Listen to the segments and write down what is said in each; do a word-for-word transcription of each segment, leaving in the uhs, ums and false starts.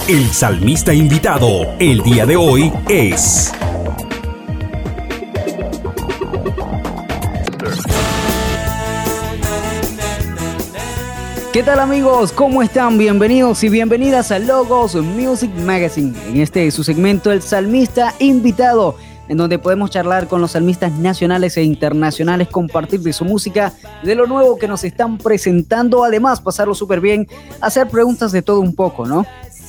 El salmista invitado el día de hoy es... ¿Qué tal, amigos? ¿Cómo están? Bienvenidos y bienvenidas a Logos Music Magazine. En este su segmento, El Salmista Invitado, en donde podemos charlar con los salmistas nacionales e internacionales, compartir de su música, de lo nuevo que nos están presentando, además pasarlo súper bien, hacer preguntas de todo un poco, ¿no?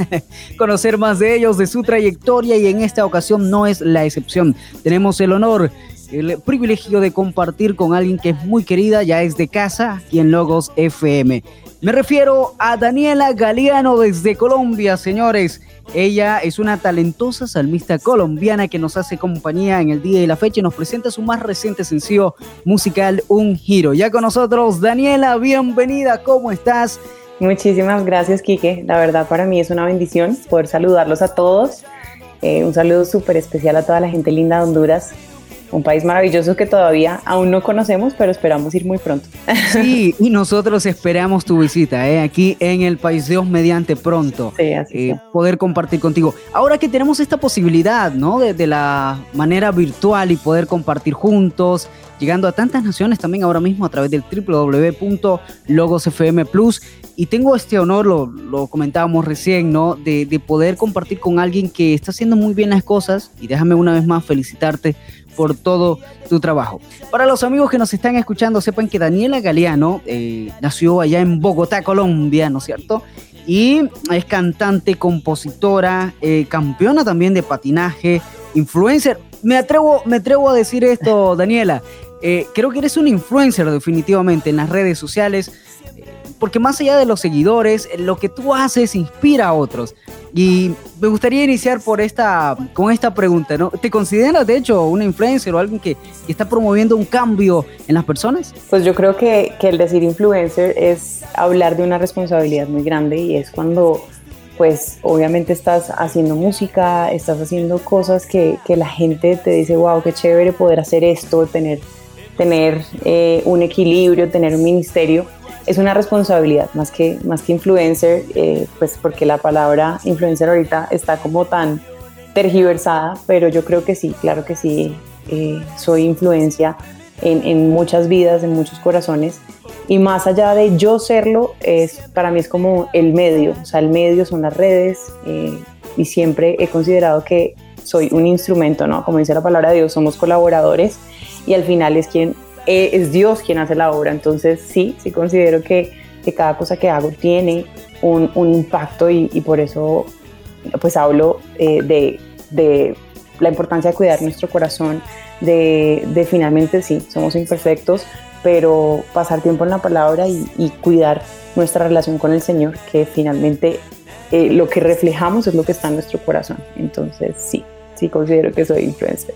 Conocer más de ellos, de su trayectoria, y en esta ocasión no es la excepción. Tenemos el honor, el privilegio de compartir con alguien que es muy querida, ya es de casa, aquí en Logos F M. Me refiero a Daniela Galeano desde Colombia, señores. Ella es una talentosa salmista colombiana que nos hace compañía en el día y la fecha y nos presenta su más reciente sencillo musical, Un Giro. Ya con nosotros, Daniela, bienvenida, ¿cómo estás? Muchísimas gracias, Quique. La verdad, para mí es una bendición poder saludarlos a todos. Eh, un saludo súper especial a toda la gente linda de Honduras. Un país maravilloso que todavía aún no conocemos, pero esperamos ir muy pronto. Sí, y nosotros esperamos tu visita, ¿eh? Aquí en el País Dios mediante pronto. Sí, así eh, poder compartir contigo. Ahora que tenemos esta posibilidad, ¿no? De, de la manera virtual y poder compartir juntos, llegando a tantas naciones también ahora mismo a través del doble u doble u doble u punto logos f m plus. Y tengo este honor, lo, lo comentábamos recién, ¿no? De, de poder compartir con alguien que está haciendo muy bien las cosas. Y déjame una vez más felicitarte por todo tu trabajo. Para los amigos que nos están escuchando, sepan que Daniela Galeano eh, nació allá en Bogotá, Colombia, ¿no es cierto? Y es cantante, compositora, eh, campeona también de patinaje, influencer. Me atrevo, me atrevo a decir esto, Daniela. Eh, creo que eres un influencer definitivamente en las redes sociales, eh, porque más allá de los seguidores, lo que tú haces inspira a otros. Y me gustaría iniciar por esta, con esta pregunta, ¿no? ¿Te consideras, de hecho, una influencer o alguien que, que está promoviendo un cambio en las personas? Pues yo creo que, que el decir influencer es hablar de una responsabilidad muy grande, y es cuando, pues, obviamente estás haciendo música, estás haciendo cosas que, que la gente te dice, wow, qué chévere poder hacer esto, tener, tener eh, un equilibrio, tener un ministerio. Es una responsabilidad más que, más que influencer, eh, pues porque la palabra influencer ahorita está como tan tergiversada, pero yo creo que sí, claro que sí, eh, soy influencia en, en muchas vidas, en muchos corazones, y más allá de yo serlo, es, para mí es como el medio, o sea, el medio son las redes, eh, y siempre he considerado que soy un instrumento, ¿no? Como dice la palabra de Dios, somos colaboradores, y al final es quien... es Dios quien hace la obra. Entonces sí, sí considero que, que cada cosa que hago tiene un, un impacto, y, y por eso pues hablo eh, de, de la importancia de cuidar nuestro corazón, de, de finalmente sí, somos imperfectos, pero pasar tiempo en la palabra y, y cuidar nuestra relación con el Señor, que finalmente eh, lo que reflejamos es lo que está en nuestro corazón. Entonces sí, sí considero que soy influencer.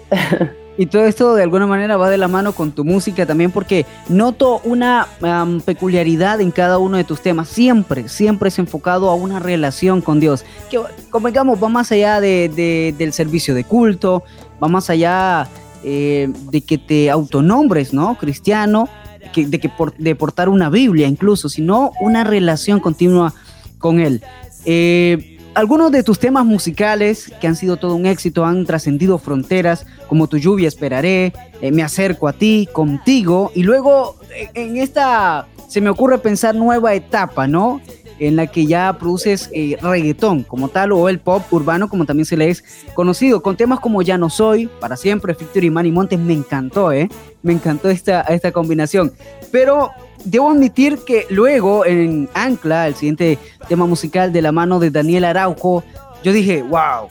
Y todo esto de alguna manera va de la mano con tu música también, porque noto una um, peculiaridad en cada uno de tus temas. Siempre, siempre es enfocado a una relación con Dios. Que, convengamos, va más allá de, de, del servicio de culto, va más allá eh, de que te autonombres, ¿no? Cristiano, que, de, que por, de portar una Biblia incluso, sino una relación continua con Él. Eh... Algunos de tus temas musicales que han sido todo un éxito han trascendido fronteras, como Tu lluvia esperaré, eh, Me acerco a ti, Contigo, y luego en esta se me ocurre pensar nueva etapa, ¿no? En la que ya produces eh, reggaetón como tal, o el pop urbano como también se le es conocido, con temas como Ya no soy, Para siempre, Victory y Manny Montes. Me encantó, ¿eh? Me encantó esta, esta combinación. Pero debo admitir que luego en Ancla, el siguiente tema musical de la mano de Daniel Araujo, yo dije, wow,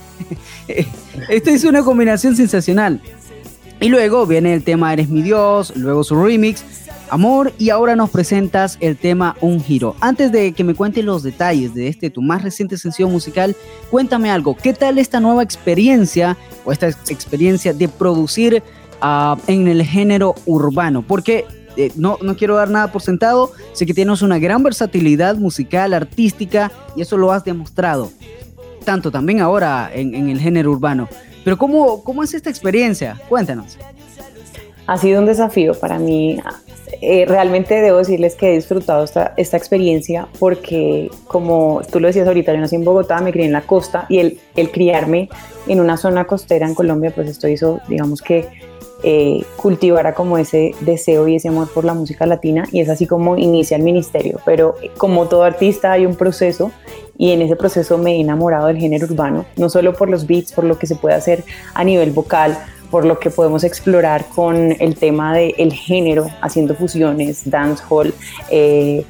esta es una combinación sensacional. Y luego viene el tema Eres mi Dios, luego su remix, Amor, y ahora nos presentas el tema Un Giro. Antes de que me cuentes los detalles de este, tu más reciente sencillo musical, cuéntame algo. ¿Qué tal esta nueva experiencia o esta experiencia de producir uh, en el género urbano? Porque eh, no, no quiero dar nada por sentado, sé que tienes una gran versatilidad musical, artística, y eso lo has demostrado, tanto también ahora en, en el género urbano. Pero ¿cómo, cómo es esta experiencia? Cuéntanos. Ha sido un desafío para mí. eh, realmente debo decirles que he disfrutado esta, esta experiencia porque, como tú lo decías ahorita, yo nací en Bogotá, me crié en la costa y el, el criarme en una zona costera en Colombia, pues esto hizo, digamos que, eh, cultivara como ese deseo y ese amor por la música latina, y es así como inicia el ministerio. Pero como todo artista hay un proceso, y en ese proceso me he enamorado del género urbano, no solo por los beats, por lo que se puede hacer a nivel vocal, por lo que podemos explorar con el tema del género, haciendo fusiones, dancehall, eh,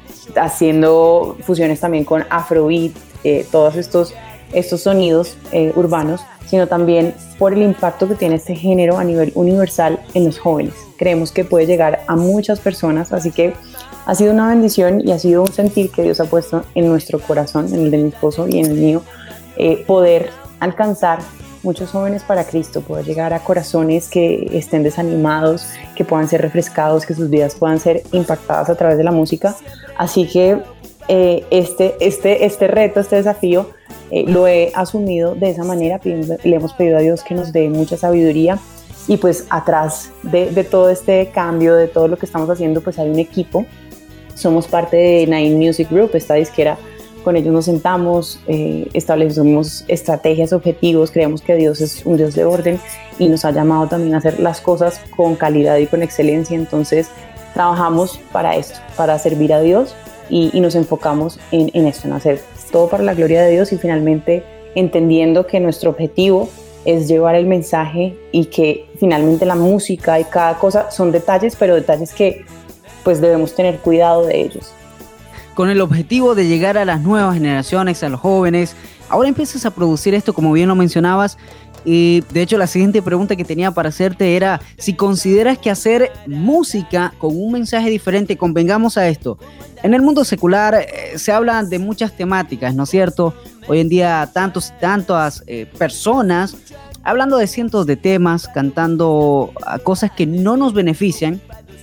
haciendo fusiones también con afrobeat, eh, todos estos, estos sonidos eh, urbanos, sino también por el impacto que tiene este género a nivel universal en los jóvenes. Creemos que puede llegar a muchas personas, así que ha sido una bendición y ha sido un sentir que Dios ha puesto en nuestro corazón, en el de mi esposo y en el mío, eh, poder alcanzar muchos jóvenes para Cristo, poder llegar a corazones que estén desanimados, que puedan ser refrescados, que sus vidas puedan ser impactadas a través de la música. Así que eh, este, este, este reto, este desafío, eh, lo he asumido de esa manera. Le hemos pedido a Dios que nos dé mucha sabiduría, y pues atrás de, de todo este cambio, de todo lo que estamos haciendo, pues hay un equipo. Somos parte de Nine Music Group, esta disquera. Con ellos nos sentamos, eh, establecemos estrategias, objetivos, creemos que Dios es un Dios de orden y nos ha llamado también a hacer las cosas con calidad y con excelencia. Entonces trabajamos para esto, para servir a Dios, y, y nos enfocamos en, en esto, en hacer todo para la gloria de Dios, y finalmente entendiendo que nuestro objetivo es llevar el mensaje, y que finalmente la música y cada cosa son detalles, pero detalles que pues debemos tener cuidado de ellos. Con el objetivo de llegar a las nuevas generaciones, a los jóvenes, ahora empiezas a producir esto, como bien lo mencionabas, y de hecho la siguiente pregunta que tenía para hacerte era si consideras que hacer música con un mensaje diferente, convengamos a esto, en el mundo secular eh, se habla de muchas temáticas, ¿no es cierto? Hoy en día tantos y tantas eh, personas hablando de cientos de temas, cantando a cosas que no nos benefician,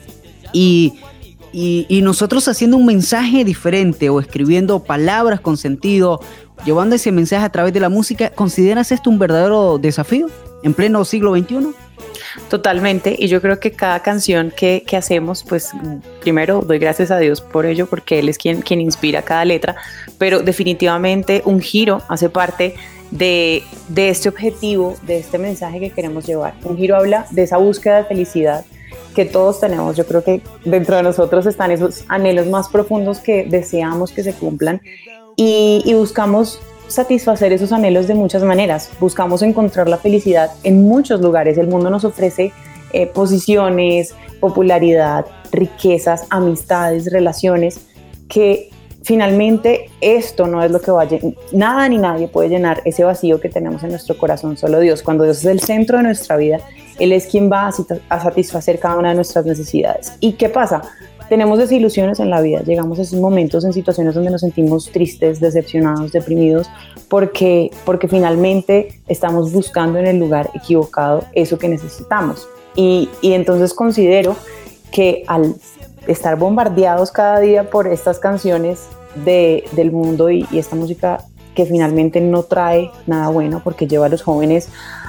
y Y, y nosotros haciendo un mensaje diferente o escribiendo palabras con sentido, llevando ese mensaje a través de la música. ¿Consideras esto un verdadero desafío en pleno siglo veintiuno? Totalmente, y yo creo que cada canción que, que hacemos, pues primero doy gracias a Dios por ello, porque Él es quien, quien inspira cada letra, pero definitivamente un giro hace parte de, de este objetivo, de este mensaje que queremos llevar. Un giro habla de esa búsqueda de felicidad que todos tenemos. Yo creo que dentro de nosotros están esos anhelos más profundos que deseamos que se cumplan, y, y buscamos satisfacer esos anhelos de muchas maneras. Buscamos encontrar la felicidad en muchos lugares. El mundo nos ofrece eh, posiciones, popularidad, riquezas, amistades, relaciones, que finalmente esto no es lo que va a llenar. Nada ni nadie puede llenar ese vacío que tenemos en nuestro corazón, solo Dios. Cuando Dios es el centro de nuestra vida, Él es quien va a satisfacer cada una de nuestras necesidades. ¿Y qué pasa? Tenemos desilusiones en la vida, llegamos a esos momentos en situaciones donde nos sentimos tristes, decepcionados, deprimidos, porque, porque finalmente estamos buscando en el lugar equivocado eso que necesitamos. Y, y entonces considero que al estar bombardeados cada día por estas canciones de, del mundo y, y esta música que finalmente no trae nada bueno, porque lleva a los jóvenes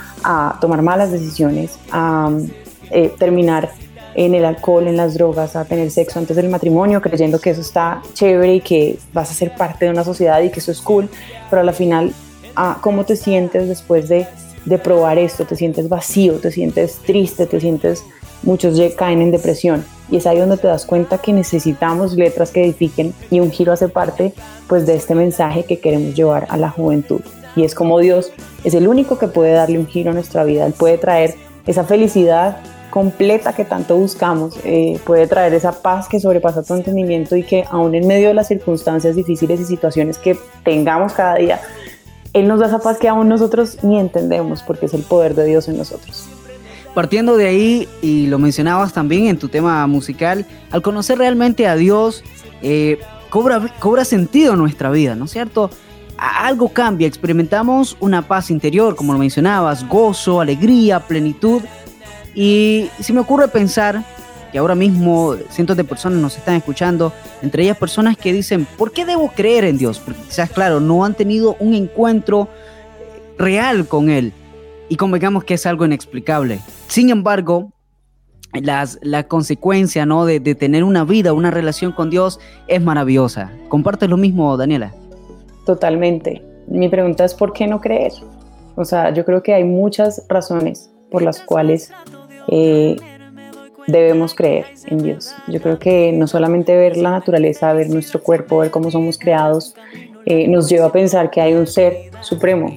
a tomar malas decisiones, a eh, terminar en el alcohol, en las drogas, a tener sexo antes del matrimonio, creyendo que eso está chévere y que vas a ser parte de una sociedad y que eso es cool, pero a la final, ah, ¿cómo te sientes después de, de probar esto? Te sientes vacío, te sientes triste, te sientes, muchos caen en depresión, y es ahí donde te das cuenta que necesitamos letras que edifiquen, y un giro hace parte pues de este mensaje que queremos llevar a la juventud, y es como Dios es el único que puede darle un giro a nuestra vida. Él puede traer esa felicidad completa que tanto buscamos, eh, puede traer esa paz que sobrepasa todo entendimiento, y que aún en medio de las circunstancias difíciles y situaciones que tengamos cada día, Él nos da esa paz que aún nosotros ni entendemos, porque es el poder de Dios en nosotros. Partiendo de ahí, y lo mencionabas también en tu tema musical, al conocer realmente a Dios, eh, cobra, cobra sentido nuestra vida, ¿no es cierto? Algo cambia, experimentamos una paz interior, como lo mencionabas, gozo, alegría, plenitud. Y se me ocurre pensar que ahora mismo cientos de personas nos están escuchando, entre ellas personas que dicen, ¿por qué debo creer en Dios? Porque quizás, claro, no han tenido un encuentro real con Él, y convengamos que es algo inexplicable. Sin embargo, las, la consecuencia, ¿no? de, de tener una vida, una relación con Dios es maravillosa. ¿Compartes lo mismo, Daniela? Totalmente. Mi pregunta es ¿por qué no creer? O sea, yo creo que hay muchas razones por las cuales eh, debemos creer en Dios. Yo creo que no solamente ver la naturaleza, ver nuestro cuerpo, ver cómo somos creados, eh, nos lleva a pensar que hay un ser supremo,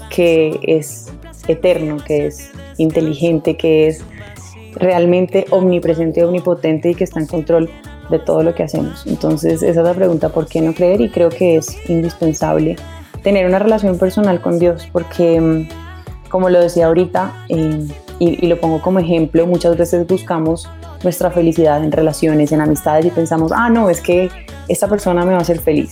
que es eterno, que es inteligente, que es realmente omnipresente, omnipotente y que está en control de todo lo que hacemos. Entonces esa es la pregunta, ¿por qué no creer? Y creo que es indispensable tener una relación personal con Dios, porque como lo decía ahorita, eh, y, y lo pongo como ejemplo, muchas veces buscamos nuestra felicidad en relaciones, en amistades y pensamos, ah no, es que esta persona me va a hacer feliz.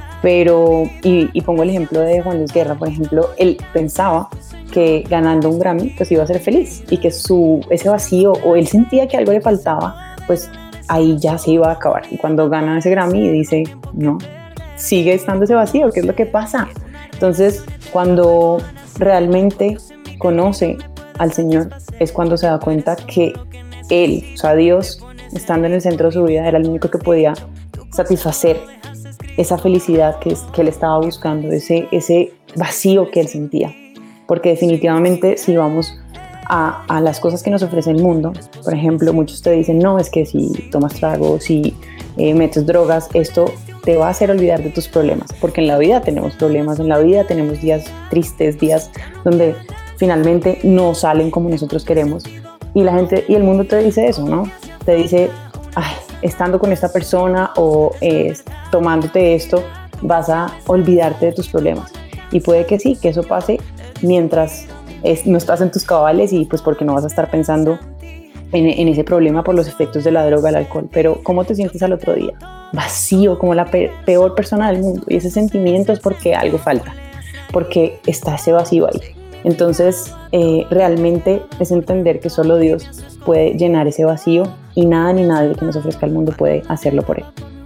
Pero, y, y pongo el ejemplo de Juan Luis Guerra, por ejemplo, él pensaba que ganando un Grammy pues iba a ser feliz y que su, ese vacío, o él sentía que algo le faltaba, pues ahí ya se iba a acabar. Y cuando gana ese Grammy dice, no, sigue estando ese vacío, ¿qué es lo que pasa? Entonces, cuando realmente conoce al Señor, es cuando se da cuenta que Él, o sea, Dios, estando en el centro de su vida, era el único que podía satisfacer esa felicidad que, que él estaba buscando, ese, ese vacío que él sentía. Porque definitivamente si vamos a, a las cosas que nos ofrece el mundo, por ejemplo, muchos te dicen, no, es que si tomas trago, si eh, metes drogas, esto te va a hacer olvidar de tus problemas, porque en la vida tenemos problemas, en la vida tenemos días tristes, días donde finalmente no salen como nosotros queremos, y la gente y el mundo te dice eso, ¿no? Te dice, ay, estando con esta persona o eh, tomándote esto, vas a olvidarte de tus problemas. Y puede que sí, que eso pase mientras es, no estás en tus cabales y pues porque no vas a estar pensando en, en ese problema por los efectos de la droga, el alcohol. Pero ¿cómo te sientes al otro día? Vacío, como la pe- peor persona del mundo. Y ese sentimiento es porque algo falta, porque está ese vacío ahí. Entonces, eh, realmente es entender que solo Dios puede llenar ese vacío y nada ni nadie que nos ofrezca el mundo puede hacerlo por él.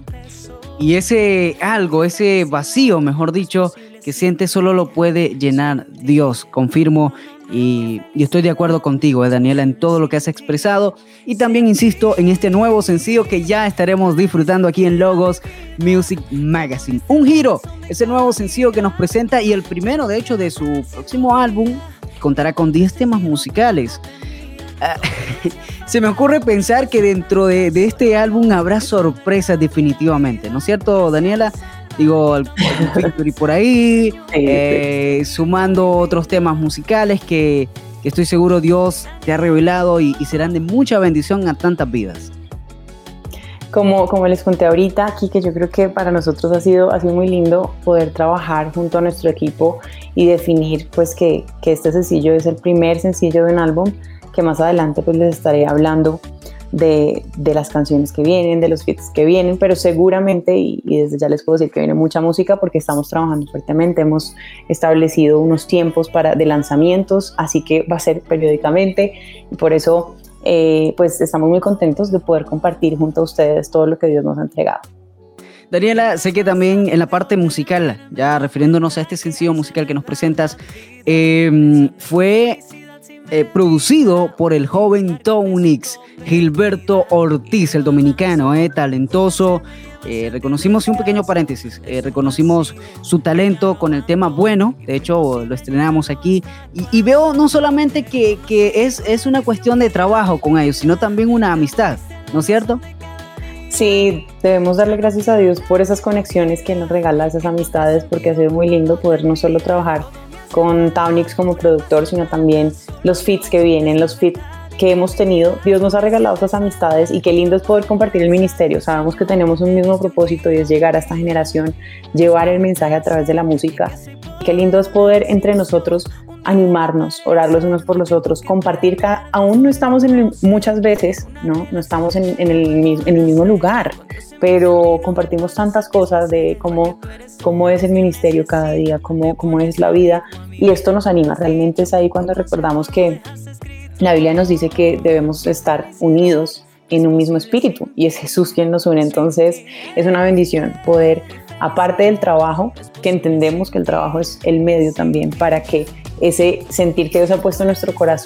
Y ese algo, ese vacío, mejor dicho, que sientes solo lo puede llenar Dios, confirmo, y, y estoy de acuerdo contigo, eh, Daniela, en todo lo que has expresado, y también insisto en este nuevo sencillo que ya estaremos disfrutando aquí en Logos Music Magazine. Un giro, ese nuevo sencillo que nos presenta, y el primero, de hecho, de su próximo álbum, contará con diez temas musicales. Uh, se me ocurre pensar que dentro de, de este álbum habrá sorpresas definitivamente, ¿no es cierto, Daniela? Digo, algún featuring por ahí, sí, eh, sí. Sumando otros temas musicales que, que estoy seguro Dios te ha revelado y, y serán de mucha bendición a tantas vidas. Como, como les conté ahorita aquí, que yo creo que para nosotros ha sido, ha sido muy lindo poder trabajar junto a nuestro equipo y definir pues que, que este sencillo es el primer sencillo de un álbum, que más adelante pues les estaré hablando de, de las canciones que vienen, de los feats que vienen, pero seguramente, y, y desde ya les puedo decir que viene mucha música porque estamos trabajando fuertemente, hemos establecido unos tiempos para, de lanzamientos, así que va a ser periódicamente, y por eso eh, pues estamos muy contentos de poder compartir junto a ustedes todo lo que Dios nos ha entregado. Daniela, sé que también en la parte musical, ya refiriéndonos a este sencillo musical que nos presentas, eh, fue... Eh, producido por el joven Tonix, Gilberto Ortiz, el dominicano, eh, talentoso. Eh, reconocimos, y un pequeño paréntesis, eh, reconocimos su talento con el tema Bueno, de hecho lo estrenamos aquí, y, y veo no solamente que, que es, es una cuestión de trabajo con ellos, sino también una amistad, ¿no es cierto? Sí, debemos darle gracias a Dios por esas conexiones que nos regala, esas amistades, porque ha sido muy lindo poder no solo trabajar con Tonix como productor, sino también los feats que vienen, los feats que hemos tenido. Dios nos ha regalado esas amistades y qué lindo es poder compartir el ministerio. Sabemos que tenemos un mismo propósito y es llegar a esta generación, llevar el mensaje a través de la música. Qué lindo es poder entre nosotros animarnos, orar los unos por los otros, compartir. Cada, aún no estamos en el, muchas veces, no, no estamos en, en, el, en el mismo lugar, pero compartimos tantas cosas de cómo, cómo es el ministerio cada día, cómo, cómo es la vida, y esto nos anima. Realmente es ahí cuando recordamos que la Biblia nos dice que debemos estar unidos en un mismo espíritu, y es Jesús quien nos une. Entonces es una bendición poder, aparte del trabajo, que entendemos que el trabajo es el medio también para que ese sentir que Dios ha puesto en nuestro corazón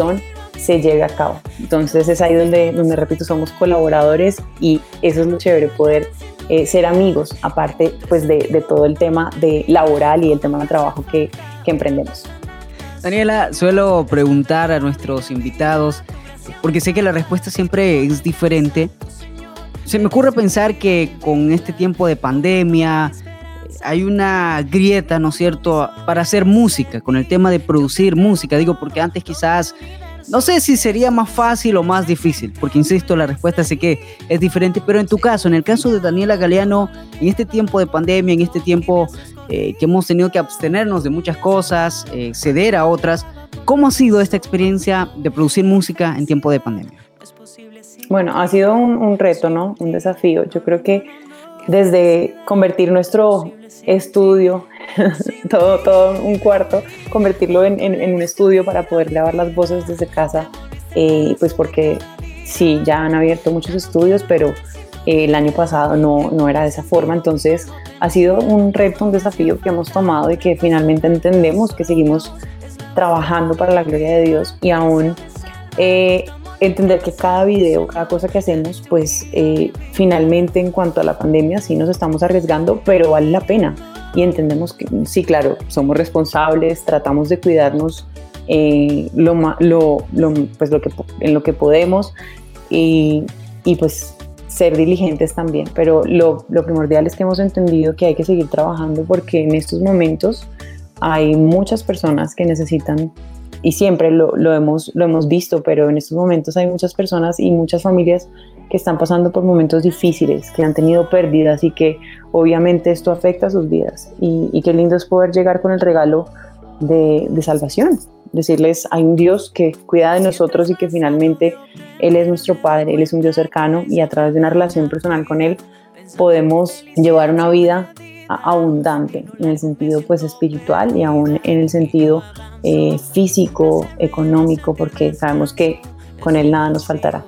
se lleve a cabo. Entonces es ahí donde, donde repito, somos colaboradores y eso es lo chévere, poder eh, ser amigos, aparte pues de, de todo el tema de laboral y el tema de trabajo que, que emprendemos. Daniela, suelo preguntar a nuestros invitados, porque sé que la respuesta siempre es diferente. Se me ocurre pensar que con este tiempo de pandemia hay una grieta, ¿no es cierto?, para hacer música, con el tema de producir música. Digo, porque antes quizás, no sé si sería más fácil o más difícil, porque insisto, la respuesta sé que es diferente, pero en tu caso, en el caso de Daniela Galeano, en este tiempo de pandemia, en este tiempo eh, que hemos tenido que abstenernos de muchas cosas, eh, ceder a otras, ¿cómo ha sido esta experiencia de producir música en tiempo de pandemia? Bueno, ha sido un, un reto, ¿no? Un desafío. Yo creo que desde convertir nuestro estudio, todo, todo un cuarto, convertirlo en, en, en un estudio para poder grabar las voces desde casa, eh, pues porque sí, ya han abierto muchos estudios, pero eh, el año pasado no, no era de esa forma. Entonces ha sido un reto, un desafío que hemos tomado y que finalmente entendemos que seguimos trabajando para la gloria de Dios y aún eh, entender que cada video, cada cosa que hacemos, pues eh, finalmente en cuanto a la pandemia sí nos estamos arriesgando, pero vale la pena y entendemos que sí, claro, somos responsables, tratamos de cuidarnos eh, lo, lo, lo, pues lo que, en lo que podemos y, y pues ser diligentes también, pero lo, lo primordial es que hemos entendido que hay que seguir trabajando porque en estos momentos hay muchas personas que necesitan, y siempre lo, lo, hemos, lo hemos visto, pero en estos momentos hay muchas personas y muchas familias que están pasando por momentos difíciles, que han tenido pérdidas y que obviamente esto afecta a sus vidas. Y, y qué lindo es poder llegar con el regalo de, de salvación, decirles hay un Dios que cuida de nosotros y que finalmente Él es nuestro Padre, Él es un Dios cercano y a través de una relación personal con Él podemos llevar una vida abundante en el sentido pues espiritual y aún en el sentido eh, físico, económico, porque sabemos que con Él nada nos faltará.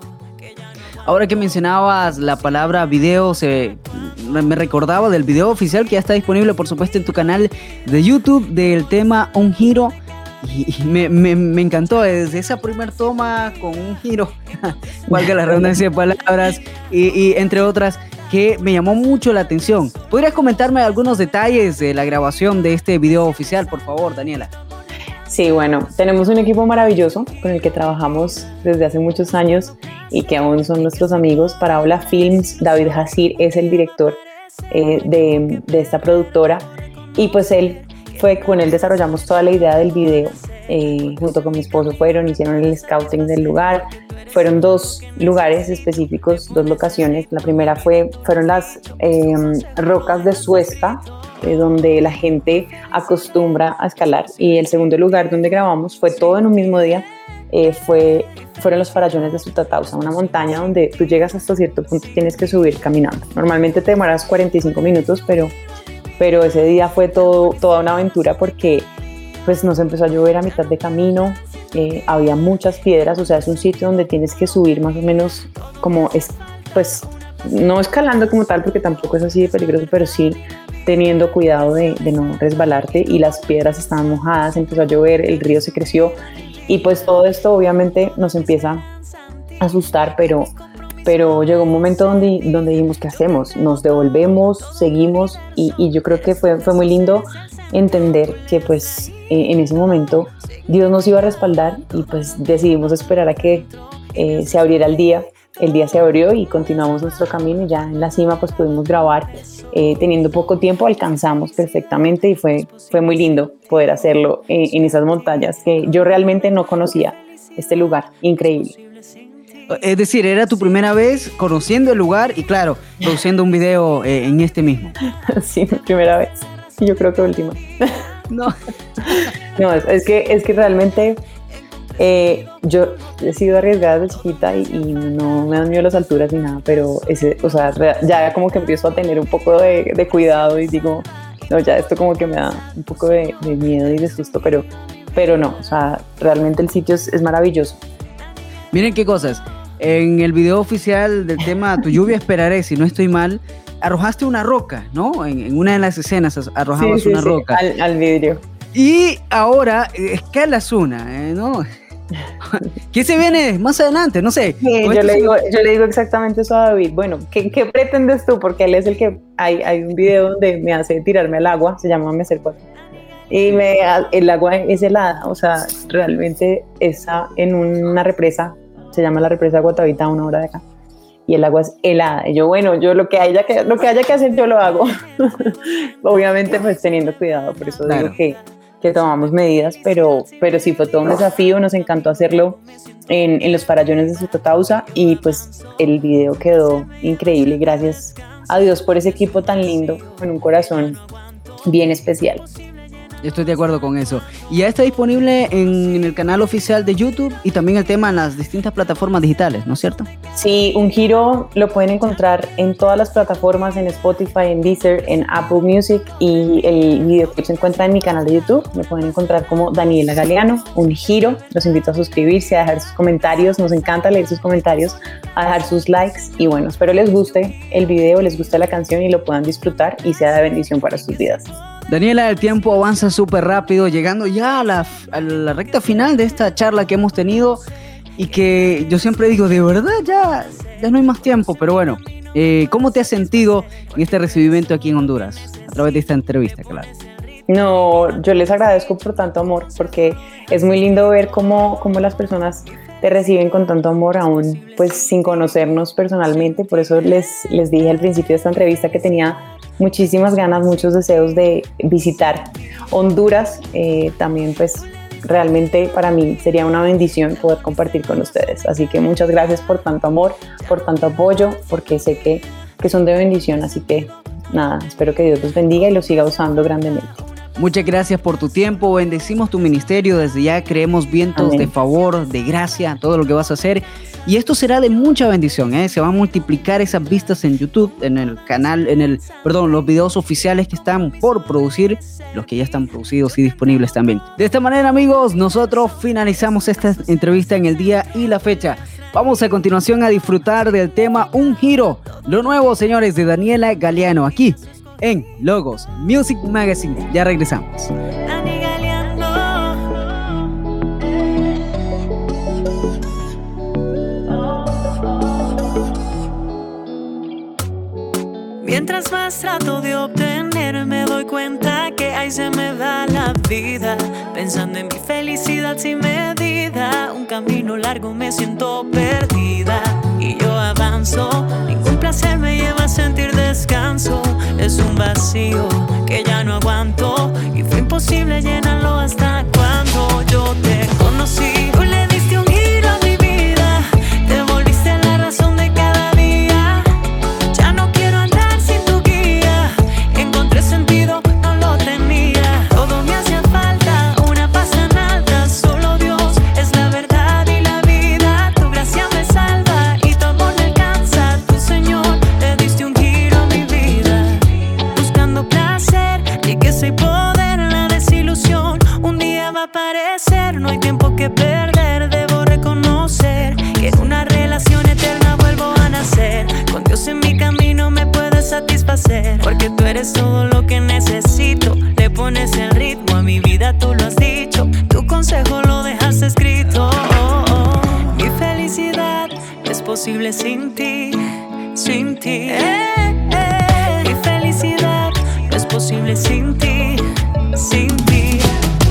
Ahora que mencionabas la palabra video, se, me recordaba del video oficial que ya está disponible por supuesto en tu canal de YouTube del tema Un Giro y, y me, me, me encantó desde esa primer toma con un giro, valga la redundancia de palabras y, y entre otras, que me llamó mucho la atención. ¿Podrías comentarme algunos detalles de la grabación de este video oficial, por favor, Daniela? Sí, bueno, tenemos un equipo maravilloso con el que trabajamos desde hace muchos años y que aún son nuestros amigos. Parábola Films, David Hasir es el director eh, de, de esta productora y pues él fue, con él desarrollamos toda la idea del video. Eh, junto con mi esposo fueron, hicieron el scouting del lugar. Fueron dos lugares específicos, dos locaciones. La primera fue, fueron las eh, rocas de Suezca, eh, donde la gente acostumbra a escalar. Y el segundo lugar donde grabamos fue todo en un mismo día, eh, fue, fueron los farallones de Sutatausa, una montaña donde tú llegas hasta cierto punto y tienes que subir caminando. Normalmente te demoras cuarenta y cinco minutos, pero, pero ese día fue todo, toda una aventura porque pues nos empezó a llover a mitad de camino. Eh, había muchas piedras, o sea, es un sitio donde tienes que subir más o menos como, es, pues, no escalando como tal, porque tampoco es así de peligroso, pero sí teniendo cuidado de, de no resbalarte y las piedras estaban mojadas, empezó a llover, el río se creció y pues todo esto obviamente nos empieza a asustar, pero, pero llegó un momento donde, donde dijimos, ¿qué hacemos? Nos devolvemos, seguimos y, y yo creo que fue, fue muy lindo entender que pues en ese momento Dios nos iba a respaldar y pues decidimos esperar a que eh, se abriera el día. El día se abrió y continuamos nuestro camino y ya en la cima pues pudimos grabar. Eh, teniendo poco tiempo alcanzamos perfectamente y fue, fue muy lindo poder hacerlo en, en esas montañas que yo realmente no conocía este lugar, increíble. Es decir, era tu primera vez conociendo el lugar y claro, produciendo un video eh, en este mismo. Sí, mi primera vez. Yo creo que última. No, no es, es, que, es que realmente eh, yo he sido arriesgada desde chiquita y, y no me dan miedo las alturas ni nada, pero ese, o sea, ya como que empiezo a tener un poco de, de cuidado y digo, no, ya esto como que me da un poco de, de miedo y de susto, pero, pero no, o sea, realmente el sitio es, es maravilloso. Miren qué cosas, en el video oficial del tema Tu lluvia esperaré, si no estoy mal, arrojaste una roca, ¿no? En, en una de las escenas arrojabas sí, sí, una sí, roca. Al, al vidrio. Y ahora escalas una, ¿eh? ¿no? ¿Qué se viene más adelante? No sé. Sí, yo, le digo, yo le digo exactamente eso a David. Bueno, ¿qué, qué pretendes tú? Porque él es el que... Hay, hay un video donde me hace tirarme al agua, se llama Me Acerco a Ti. Y me, el agua es helada, o sea, realmente está en una represa, se llama la represa Guatavita, a una hora de acá. Y el agua es helada. Y yo, bueno, yo lo que haya que, lo que, haya que hacer, yo lo hago. Obviamente, pues teniendo cuidado. Por eso claro. digo que, que tomamos medidas, pero, pero sí fue todo un desafío. Nos encantó hacerlo en, en los farallones de Sototausa y pues el video quedó increíble. Gracias a Dios por ese equipo tan lindo, con un corazón bien especial. Estoy de acuerdo con eso. Y ya está disponible en, en el canal oficial de YouTube y también el tema en las distintas plataformas digitales, ¿no es cierto? Sí, Un Giro lo pueden encontrar en todas las plataformas, en Spotify, en Deezer, en Apple Music, y el videoclip se encuentra en mi canal de YouTube. Me pueden encontrar como Daniela Galeano, Un Giro. Los invito a suscribirse, a dejar sus comentarios. Nos encanta leer sus comentarios, a dejar sus likes. Y bueno, espero les guste el video, les guste la canción y lo puedan disfrutar y sea de bendición para sus vidas. Daniela, el tiempo avanza súper rápido, llegando ya a la, a la recta final de esta charla que hemos tenido y que yo siempre digo, de verdad, ya, ya no hay más tiempo, pero bueno, eh, ¿cómo te has sentido en este recibimiento aquí en Honduras? A través de esta entrevista, claro. No, yo les agradezco por tanto amor, porque es muy lindo ver cómo, cómo las personas te reciben con tanto amor, aún pues sin conocernos personalmente. Por eso les, les dije al principio de esta entrevista que tenía muchísimas ganas, muchos deseos de visitar Honduras. Eh, también pues realmente para mí sería una bendición poder compartir con ustedes. Así que muchas gracias por tanto amor, por tanto apoyo, porque sé que, que son de bendición. Así que nada, espero que Dios los bendiga y los siga usando grandemente. Muchas gracias por tu tiempo, bendecimos tu ministerio, desde ya creemos vientos Amén. De favor, de gracia, todo lo que vas a hacer. Y esto será de mucha bendición, ¿eh? Se van a multiplicar esas vistas en YouTube, en el canal, en el, perdón, los videos oficiales que están por producir, los que ya están producidos y disponibles también. De esta manera, amigos, nosotros finalizamos esta entrevista en el día y la fecha. Vamos a continuación a disfrutar del tema Un Giro, lo nuevo, señores, de Daniela Galeano, aquí en Logos Music Magazine. Ya regresamos. Mientras más trato de obtener, me doy cuenta que ahí se me va la vida, pensando en mi felicidad sin medida. Un camino largo, me siento perdida y yo avanzo. Ningún placer me lleva a sentir descanso. Es un vacío que ya no aguanto y fue imposible llenarlo hasta cuando yo te conocí. Tú le diste un giro a mi vida, te volviste la razón de cada día. Ya no quiero andar sin tu guía, encontré sentido, no lo tenía. Todo me hacía falta, una paz tan alta. Solo Dios es la verdad y la vida. Tu gracia me salva y tu amor me alcanza. Tu Señor, le diste un giro a mi vida, buscando placer y que soy poder. La desilusión un día va a aparecer. No hay tiempo que perder, debo reconocer que en una relación eterna vuelvo a nacer. Con Dios en mi camino me puedes satisfacer, porque tú eres todo lo que necesito. Le pones el ritmo a mi vida, tú lo has dicho. Tu consejo lo dejaste escrito. Oh, oh. Mi felicidad no es posible sin ti, sin ti. Eh, eh. Mi felicidad no es posible sin ti, sin ti.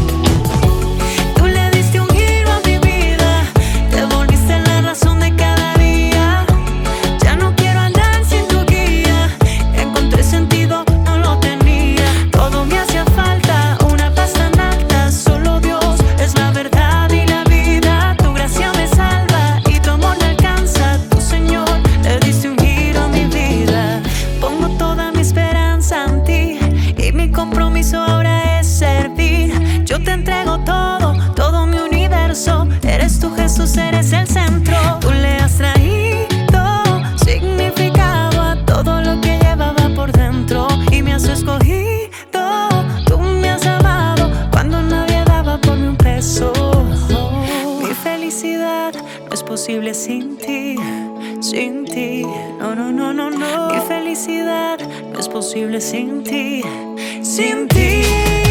Tú le diste un giro a mi vida, te volviste la razón de cada día. Ya no quiero andar sin tu guía, encontré sentido, no lo tenía. Todo me hacía falta, una paz tan alta. Solo Dios es la verdad y la vida. Tu gracia me salva y tu amor me alcanza. Tu Señor, le diste un giro a mi vida. Pongo toda mi esperanza en ti y mi compromiso ahora es servir. Yo te entrego todo, todo mi universo. Eres tú, Jesús, eres el centro. Tú le has traído significado a todo lo que llevaba por dentro y me has escogido. Tú me has amado cuando nadie daba por mí un peso. Mi felicidad no es posible sin ti, sin ti. No, no, no, no, no. Mi felicidad no es posible sin ti, sin ti.